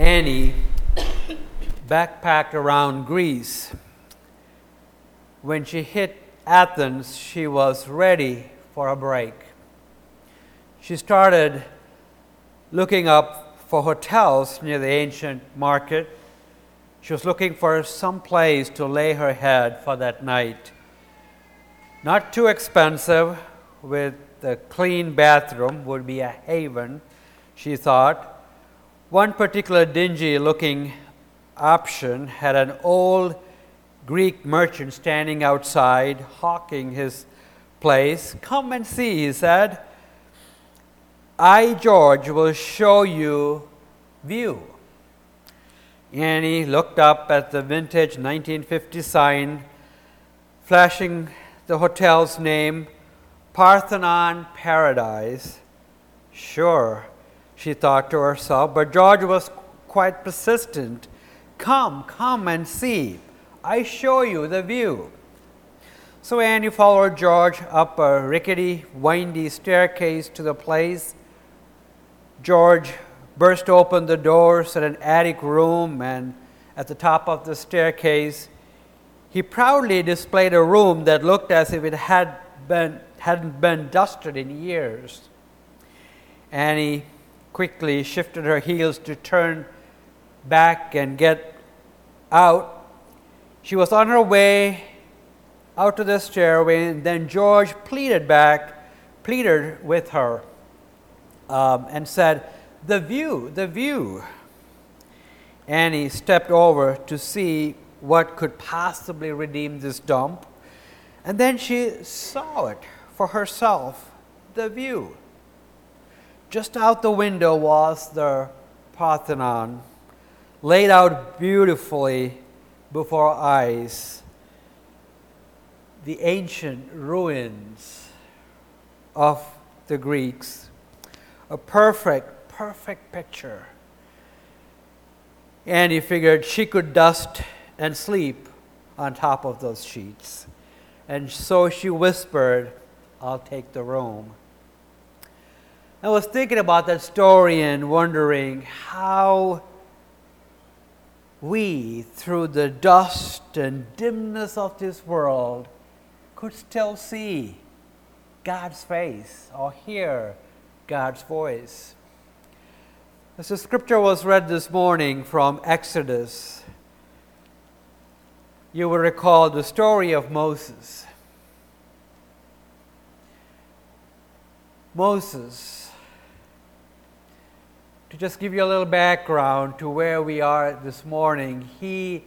Annie backpacked around Greece. When she hit Athens, she was ready for a break. She started looking up for hotels near the ancient market. She was looking for some place to lay her head for that night. Not too expensive, with a clean bathroom would be a haven, she thought. One particular dingy-looking option had an old Greek merchant standing outside, hawking his place. "Come and see," he said. "I, George, will show you view." Annie looked up at the vintage 1950 sign, flashing the hotel's name, Parthenon Paradise. Sure, she thought to herself, but George was quite persistent. Come and see. I show you the view." So Annie followed George up a rickety, windy staircase to the place. George burst open the doors at an attic room, and at the top of the staircase, he proudly displayed a room that looked as if it hadn't been dusted in years. Annie quickly shifted her heels to turn back and get out. She was on her way out to the stairway, and then George pleaded with her, and said, the view. Annie stepped over to see what could possibly redeem this dump, and then she saw it for herself, the view. Just out the window was the Parthenon, laid out beautifully before our eyes, the ancient ruins of the Greeks, a perfect picture. Annie figured she could dust and sleep on top of those sheets. And so she whispered, "I'll take the room." I was thinking about that story and wondering how we, through the dust and dimness of this world, could still see God's face or hear God's voice. As the scripture was read this morning from Exodus, you will recall the story of Moses. Moses, to just give you a little background to where we are this morning, he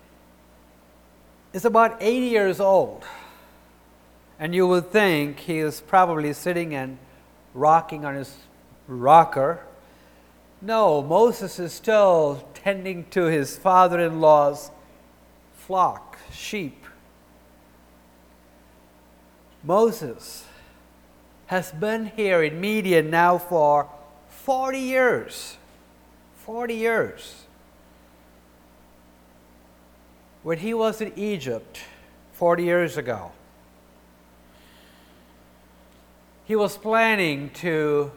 is about 80 years old. And you would think he is probably sitting and rocking on his rocker. No, Moses is still tending to his father-in-law's flock, sheep. Moses has been here in Midian now for 40 years. 40 years. When he was in Egypt 40 years ago, he was planning to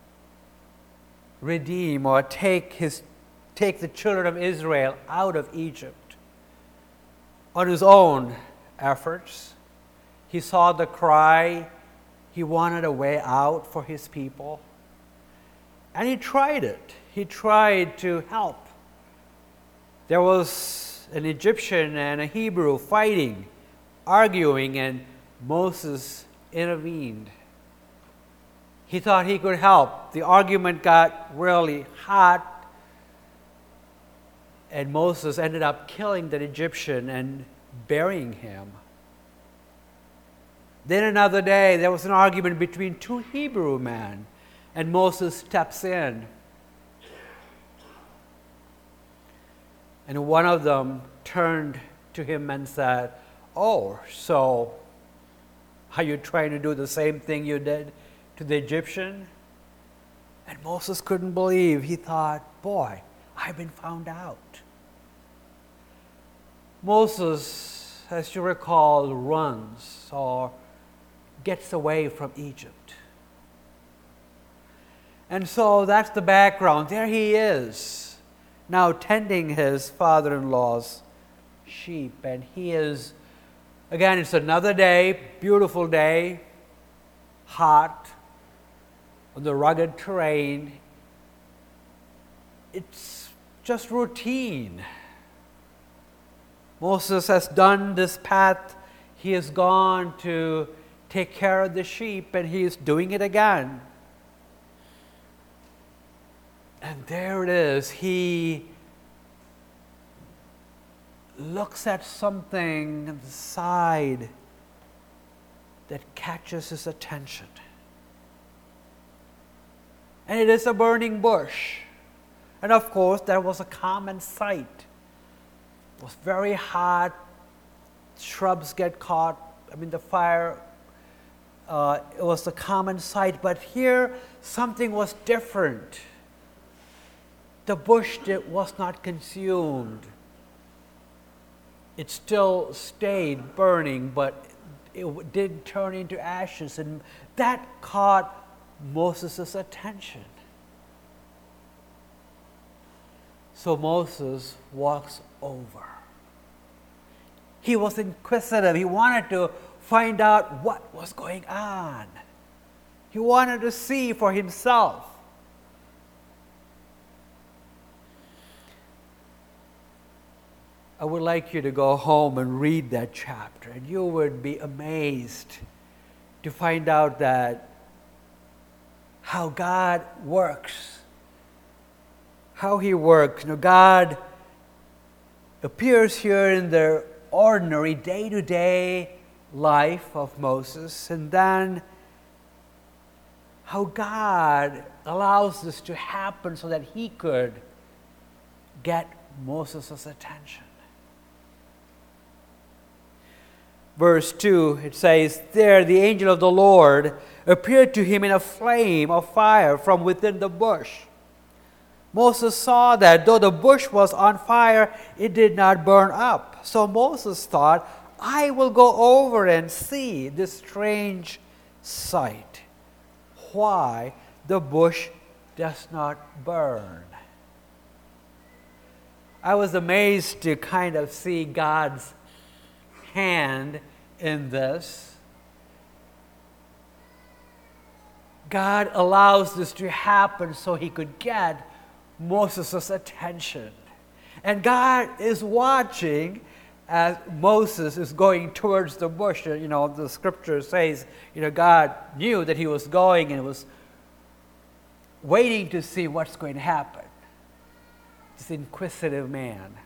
redeem or take the children of Israel out of Egypt on his own efforts. He saw the cry. He wanted a way out for his people. And he tried it. He tried to help. There was an Egyptian and a Hebrew fighting, arguing, and Moses intervened. He thought he could help. The argument got really hot, and Moses ended up killing that Egyptian and burying him. Then another day, there was an argument between two Hebrew men, and Moses steps in. And one of them turned to him and said, "Oh, so are you trying to do the same thing you did to the Egyptian?" And Moses couldn't believe. He thought, boy, I've been found out. Moses, as you recall, runs or gets away from Egypt. And so that's the background. There he is, now tending his father-in-law's sheep. And he is, again, it's another day, beautiful day, hot, on the rugged terrain. It's just routine. Moses has done this path. He has gone to take care of the sheep, and he is doing it again. And there it is. He looks at something on the side that catches his attention. And it is a burning bush. And of course, that was a common sight. It was very hot. Shrubs get caught. The fire, it was a common sight. But here, something was different. The bush was not consumed. It still stayed burning, but it did turn into ashes. And that caught Moses' attention. So Moses walks over. He was inquisitive. He wanted to find out what was going on. He wanted to see for himself. I would like you to go home and read that chapter, and you would be amazed to find out that how God works. How He works. God appears here in the ordinary day-to-day life of Moses, and then how God allows this to happen so that He could get Moses' attention. Verse 2, it says, "There the angel of the Lord appeared to him in a flame of fire from within the bush. Moses saw that though the bush was on fire, it did not burn up. So Moses thought, I will go over and see this strange sight, why the bush does not burn." I was amazed to kind of see God's hand in this. God allows this to happen so He could get Moses' attention. And God is watching as Moses is going towards the bush. The scripture says, God knew that he was going and was waiting to see what's going to happen. This inquisitive man.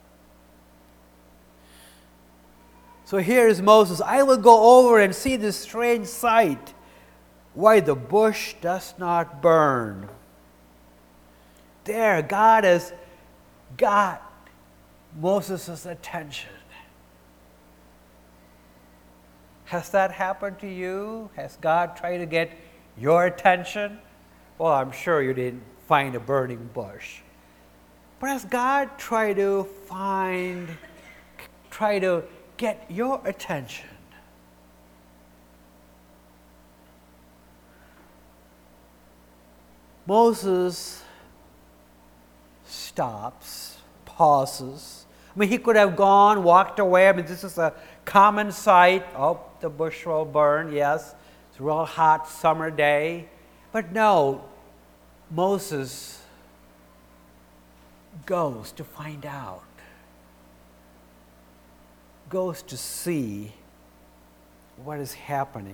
So here is Moses. I will go over and see this strange sight, why the bush does not burn. There, God has got Moses' attention. Has that happened to you? Has God tried to get your attention? Well, I'm sure you didn't find a burning bush. But has God tried to get your attention? Moses stops, pauses. He could have gone, walked away. This is a common sight. Oh, the bush will burn, yes. It's a real hot summer day. But no, Moses goes to find out. Goes to see what is happening.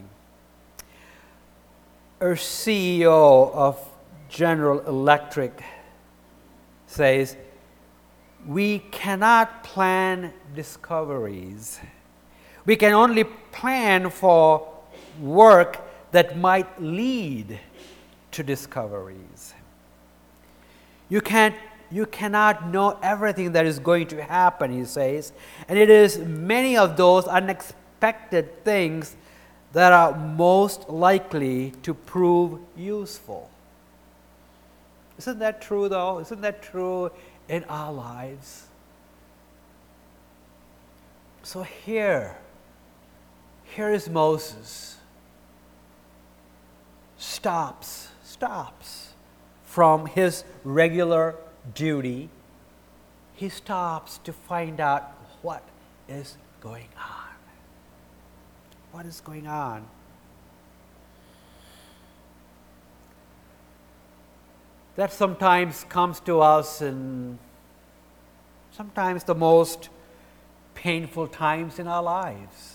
Our CEO of General Electric says, we cannot plan discoveries. We can only plan for work that might lead to discoveries. You cannot know everything that is going to happen, he says, and it is many of those unexpected things that are most likely to prove useful. Isn't that true, though? Isn't that true in our lives? So here is Moses. Stops from his regular duty, he stops to find out what is going on. What is going on? That sometimes comes to us in sometimes the most painful times in our lives.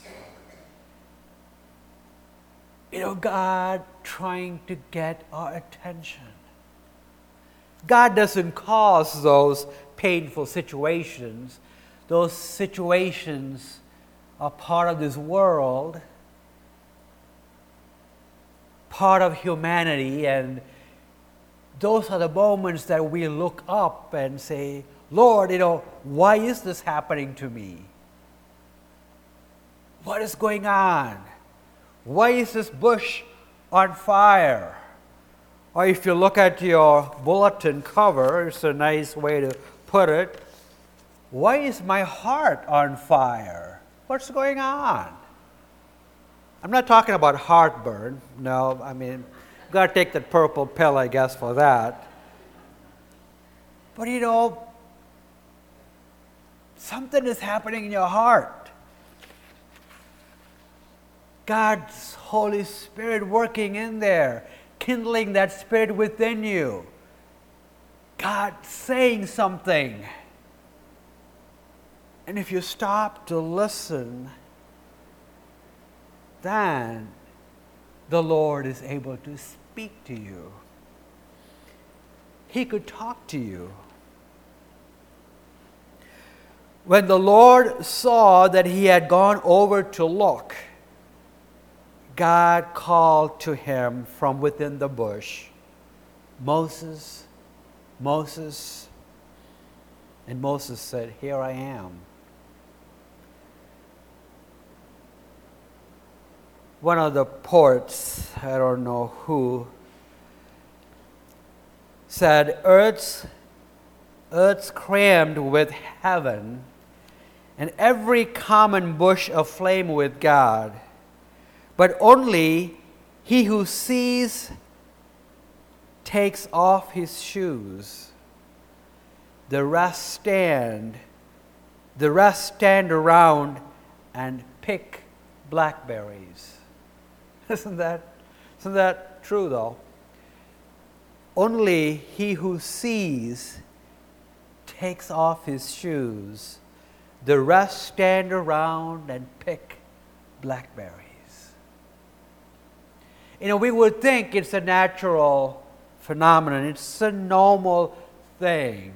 God trying to get our attention. God doesn't cause those painful situations. Those situations are part of this world, part of humanity, and those are the moments that we look up and say, Lord, why is this happening to me? What is going on? Why is this bush on fire? Or if you look at your bulletin cover, it's a nice way to put it, why is my heart on fire? What's going on? I'm not talking about heartburn. No, you've got to take that purple pill, I guess, for that. But something is happening in your heart. God's Holy Spirit working in there, kindling that spirit within you. God saying something. And if you stop to listen, then the Lord is able to speak to you. He could talk to you. When the Lord saw that he had gone over to look, God called to him from within the bush, Moses, Moses. And Moses said, here I am. One of the poets, I don't know who, said, Earth's crammed with heaven, and every common bush aflame with God. But only he who sees takes off his shoes. The rest stand around and pick blackberries. Isn't that true though? Only he who sees takes off his shoes. The rest stand around and pick blackberries. We would think it's a natural phenomenon. It's a normal thing.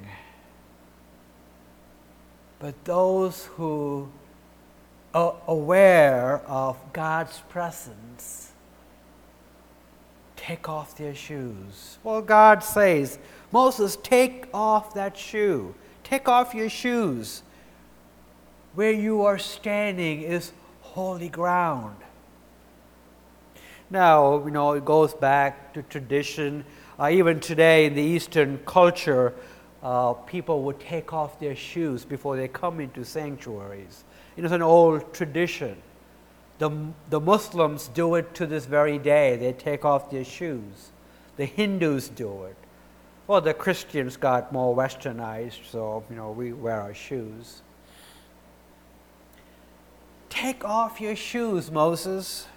But those who are aware of God's presence take off their shoes. Well, God says, Moses, take off that shoe. Take off your shoes. Where you are standing is holy ground. Now, it goes back to tradition. Even today in the Eastern culture, people would take off their shoes before they come into sanctuaries. It's an old tradition. The Muslims do it to this very day. They take off their shoes. The Hindus do it. Well, the Christians got more westernized, so, we wear our shoes. Take off your shoes, Moses,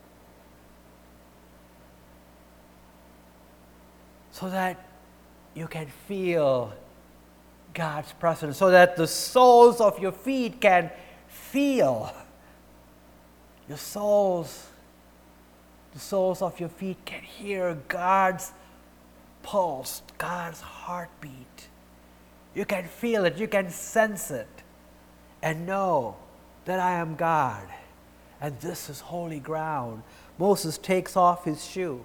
so that you can feel God's presence, so that the soles of your feet can feel. The soles of your feet can hear God's pulse, God's heartbeat. You can feel it, you can sense it, and know that I am God, and this is holy ground. Moses takes off his shoe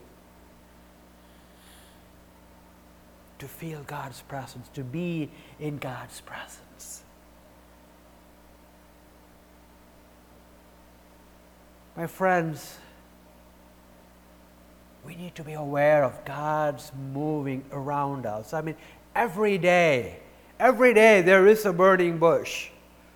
to feel God's presence, to be in God's presence. My friends, we need to be aware of God's moving around us. Every day there is a burning bush.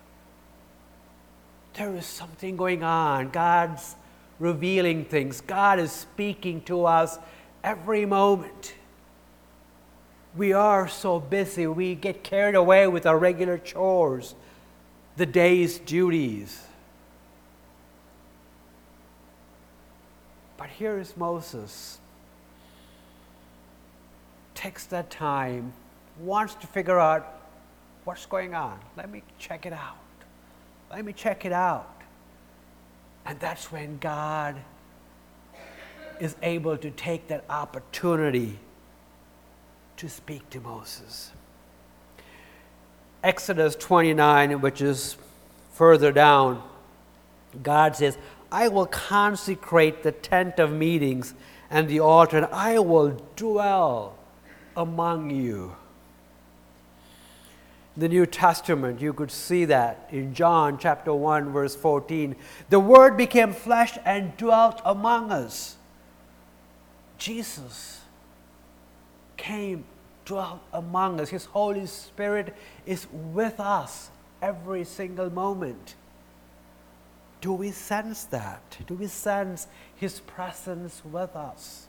There is something going on. God's revealing things. God is speaking to us every moment. We are so busy, we get carried away with our regular chores, the day's duties. But here is Moses. Takes that time, wants to figure out what's going on. Let me check it out. Let me check it out. And that's when God is able to take that opportunity to speak to Moses. Exodus 29, which is further down, God says, I will consecrate the tent of meetings and the altar, and I will dwell among you. The New Testament, you could see that in John chapter 1, verse 14. The Word became flesh and dwelt among us. Jesus came, dwelt among us. His Holy Spirit is with us every single moment. Do we sense that? Do we sense His presence with us?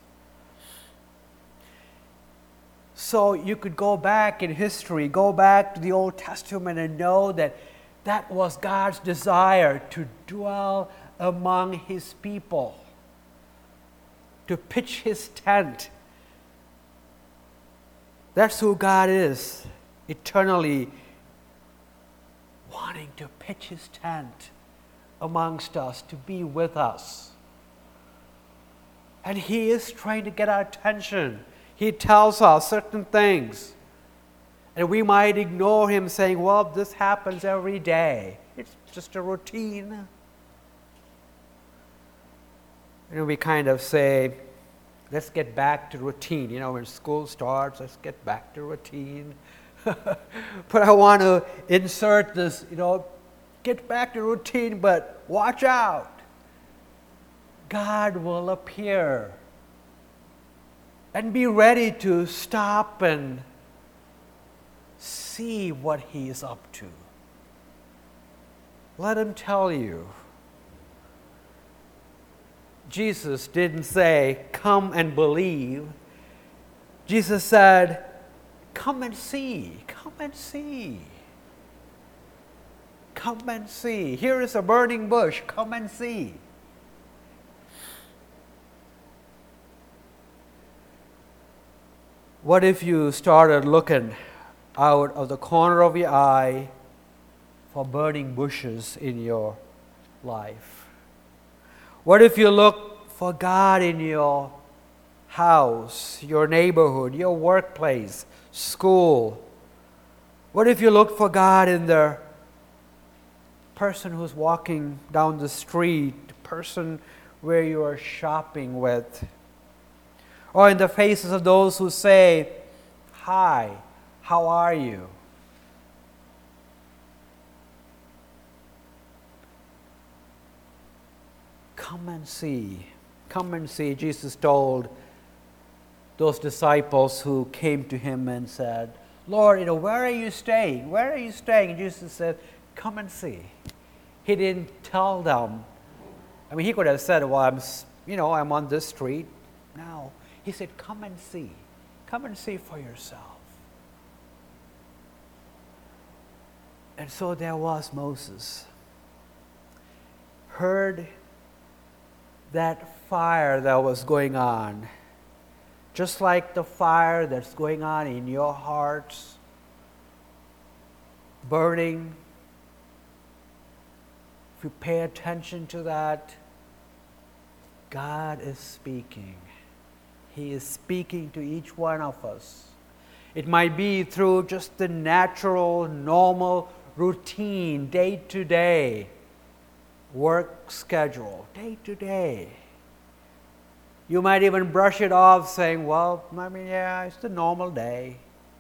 So you could go back in history, go back to the Old Testament and know that that was God's desire, to dwell among His people, to pitch His tent. That's who God is, eternally wanting to pitch His tent amongst us, to be with us. And He is trying to get our attention. He tells us certain things, and we might ignore Him saying, well, this happens every day. It's just a routine. And we kind of say, let's get back to routine. You know, when school starts, let's get back to routine. But I want to insert this, get back to routine, but watch out. God will appear. And be ready to stop and see what He is up to. Let Him tell you. Jesus didn't say, come and believe. Jesus said, come and see, come and see. Come and see. Here is a burning bush, come and see. What if you started looking out of the corner of your eye for burning bushes in your life? What if you look for God in your house, your neighborhood, your workplace, school? What if you look for God in the person who's walking down the street, the person where you are shopping with? Or in the faces of those who say, hi, how are you? Come and see. Come and see. Jesus told those disciples who came to Him and said, Lord, where are you staying? Where are you staying? And Jesus said, come and see. He didn't tell them. I mean, He could have said, well, I'm on this street. No. He said, come and see. Come and see for yourself. And so there was Moses. Heard that fire that was going on. Just like the fire that's going on in your hearts. Burning. If you pay attention to that, God is speaking. He is speaking to each one of us. It might be through just the natural, normal, routine, day-to-day work schedule, day-to-day. You might even brush it off saying, well, it's the normal day.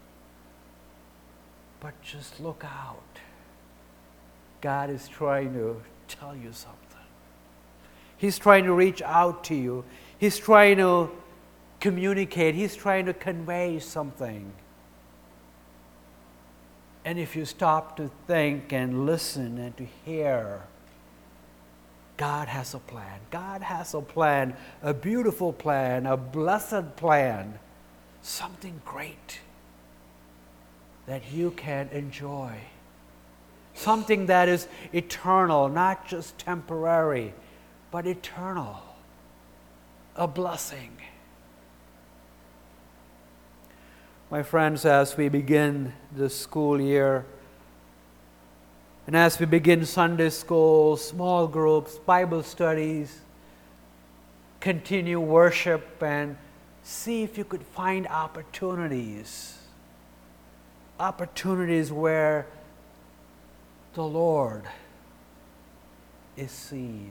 But just look out. God is trying to tell you something. He's trying to reach out to you. He's trying to communicate. He's trying to convey something. And if you stop to think and listen and to hear, God has a plan. God has a plan, a beautiful plan, a blessed plan, something great. that you can enjoy. Something that is eternal, not just temporary, but eternal. A blessing. My friends, as we begin the school year, and as we begin Sunday school, small groups, Bible studies, continue worship, and see if you could find opportunities where the Lord is seen,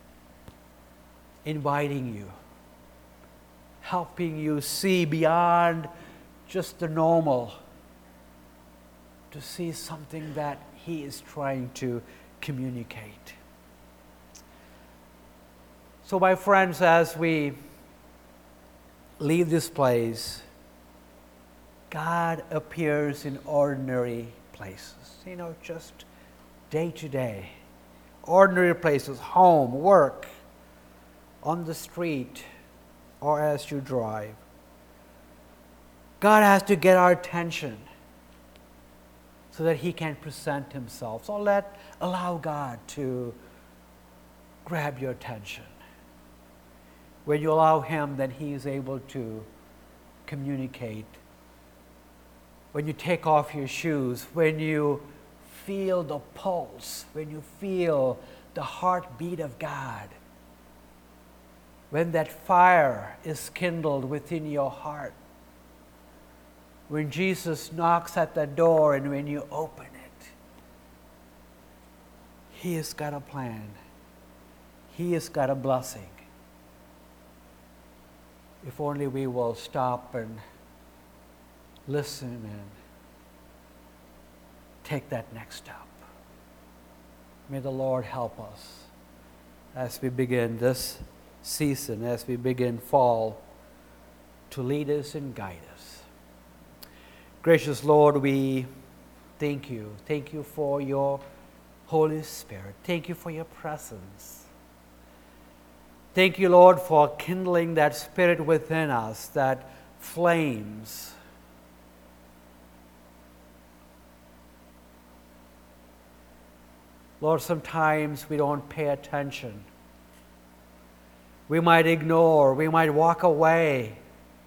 inviting you, helping you see beyond just the normal, to see something that He is trying to communicate. So, my friends, as we leave this place, God appears in ordinary places, just day to day. Ordinary places, home, work, on the street, or as you drive. God has to get our attention so that He can present Himself. So allow God to grab your attention. When you allow Him, then He is able to communicate. When you take off your shoes, when you feel the pulse, when you feel the heartbeat of God, when that fire is kindled within your heart, when Jesus knocks at the door and when you open it, He has got a plan. He has got a blessing. If only we will stop and listen and take that next step. May the Lord help us as we begin this season, as we begin fall, to lead us and guide us. Gracious Lord, we thank you. Thank you for your Holy Spirit. Thank you for your presence. Thank you, Lord, for kindling that spirit within us, that flames. Lord, sometimes we don't pay attention. We might ignore, we might walk away.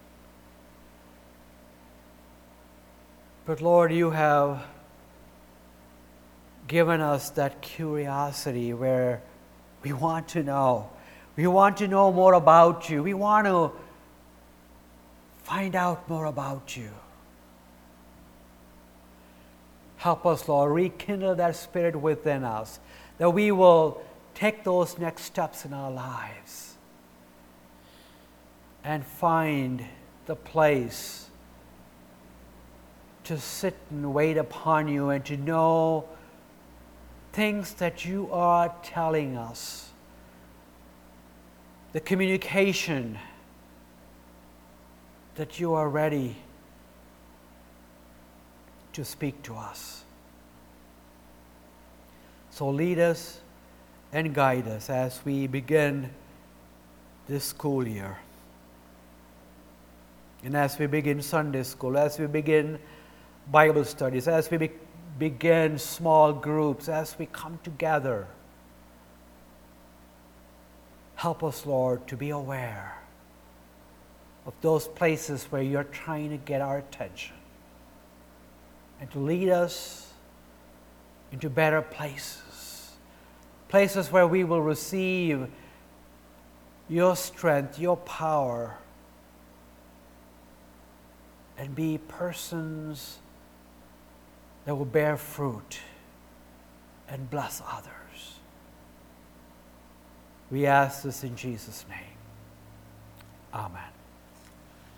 But Lord, you have given us that curiosity where we want to know. We want to know more about you. We want to find out more about you. Help us, Lord, rekindle that spirit within us, that we will take those next steps in our lives and find the place to sit and wait upon you and to know things that you are telling us. The communication that you are ready to speak to us. So lead us and guide us as we begin this school year. And as we begin Sunday school, as we begin Bible studies, as we begin small groups, as we come together, help us, Lord, to be aware of those places where you're trying to get our attention and to lead us into better places, places where we will receive your strength, your power, and be persons that will bear fruit and bless others. We ask this in Jesus' name. Amen.